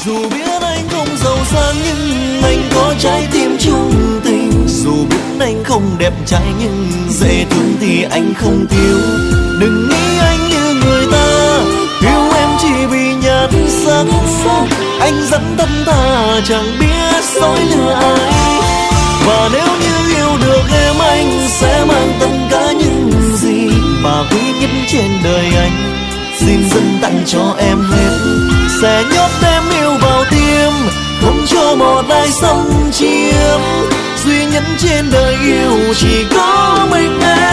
Dù biết anh không giàu sang nhưng anh có trái tim chung tình. Dù biết anh không đẹp trai nhưng dễ thương thì anh không thiếu. Đừng nghĩ anh như người ta yêu em chỉ vì nhan sắc. Anh rất thật thà chẳng biết dối lừa ai. Và nếu như yêu được em anh sẽ mang tất cả những gì mà quý nhất trên đời anh. Xin dâng tặng cho em hết. Sẽ nhốt em yêu vào tim, không cho một ai xâm chiếm. Duy nhất trên đời yêu chỉ có mình em.